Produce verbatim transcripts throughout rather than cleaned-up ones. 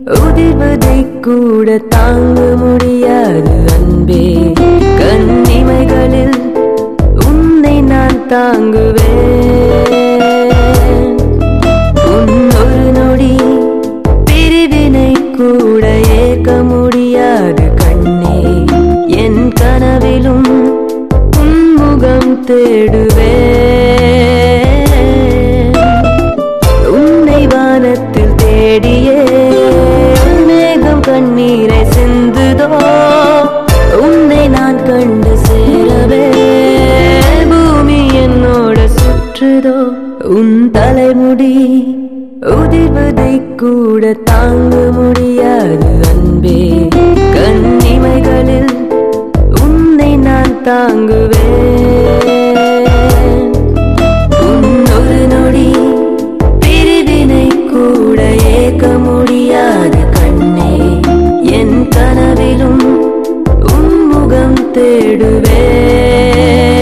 உதிர்வதை கூட தாங்க முடியாது அன்பே. கண்ணிமைகளில் உன்னை நான் தாங்குவேன். உன் ஒரு நொடி பிரிவினை கூட ஏற்க முடியாது கண்ணே. என் கனவிலும் உன்முகம் தேடுவேன். உன்னை வானத்தில் தேடியே மேகம் கண்ணீரை சிந்துதோ. உன்னை நான் கண்டு சேரவே பூமி என்னோட சுற்றுதோ. உன் தலைமுடி உதிர்வதை கூட தாங்க முடியாது அன்பே. கண்ணிமைகளில் உன்னை நான் தாங்குவேன். உன் ஒரு நொடி பிரிவினை கூட ஏற்க முடியாது கண்ணே. என் கனவிலும் உன்முகம் தேடுவேன்.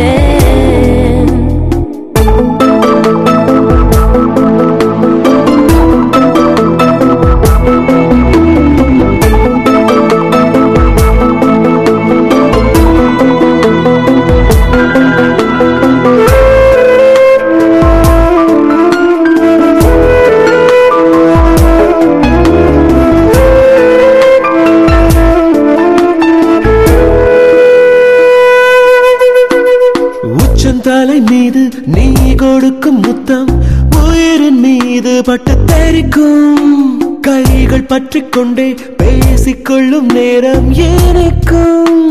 தலை மீது நீ கொடுக்கும் முத்தம் உயிரின் மீது பட்டு தெரிக்கும். கைகள் பற்றி கொண்டே பேசிக்கொள்ளும் நேரம் எனக்கும்.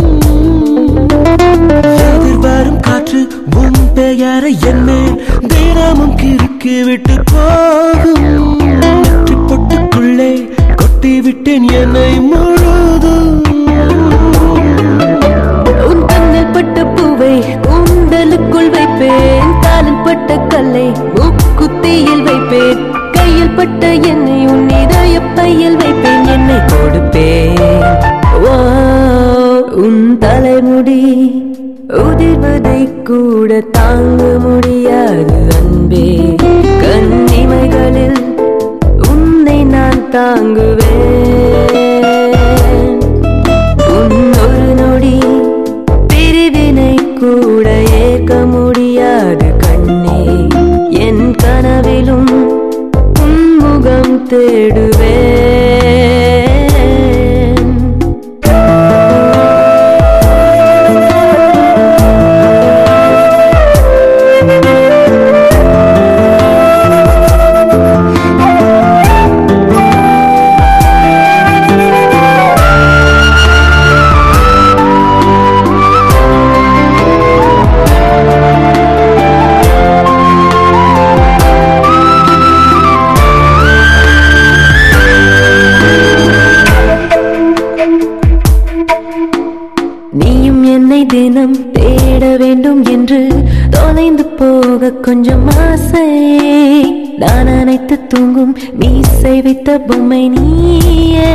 எதிர்வரும் காற்று உன் பெயரை என்ன தினமும் கிறுக்கி விட்டு போகும். நெற்றி பொட்டுக்குள்ளே கொட்டி விட்டேன் என்னை முழுதும். உன் கண்ணில் பட்ட பூவை கூந்தலுக்குள் வைப்பேன். காலில் பட்ட கல்லை மூக்குத்தியில் வைப்பேன். கையில் பட்ட என்னை உன் இதய பையில் வைப்பேன். என்னை கொடுப்பேன். உன் தலைமுடி உதிர்வதை கூட தாங்க முடியாது அன்பே. கண்ணிமைகளில் உன்னை நான் தாங்குவேன். உன் ஒரு நொடி பிரிவினை கூட ஏற்க முடியாது கண்ணே. என் கனவிலும் உன்முகம் தேடுவேன். நீயும் என்னை தினம் தேட வேண்டும் என்று தொலைந்து போக கொஞ்சம் ஆசை. நான் அனைத்து தூங்கும் மீசை வைத்த பொம்மை நீயே.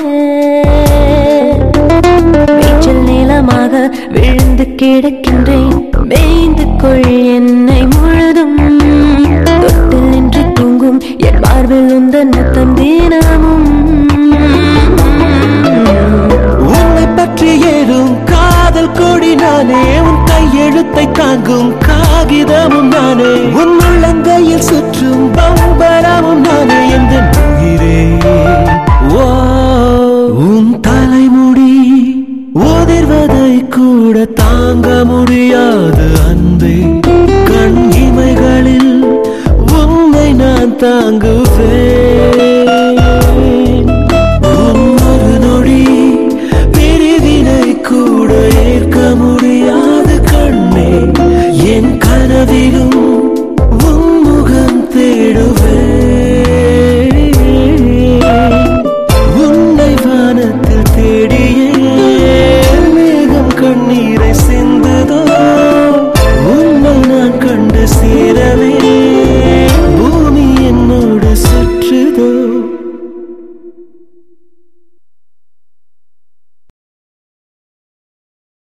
வீச்சல் நீளமாக விழுந்து கிடக்கின்றேன். மேய்ந்து கொள் என்னை முழுதும். தொட்டில் நின்று தூங்கும் என் மார்பில் உந்தன் முத்தம் தினமும். உன்னை பற்றி ஏதும் காதல் கொடி நானே. உன் கையெழுத்தை தாங்கும் காகிதமும் நானே. உன் உள்ளங்கையில் சுற்றும் பம்பரமும் நானே. எந்த உயிரே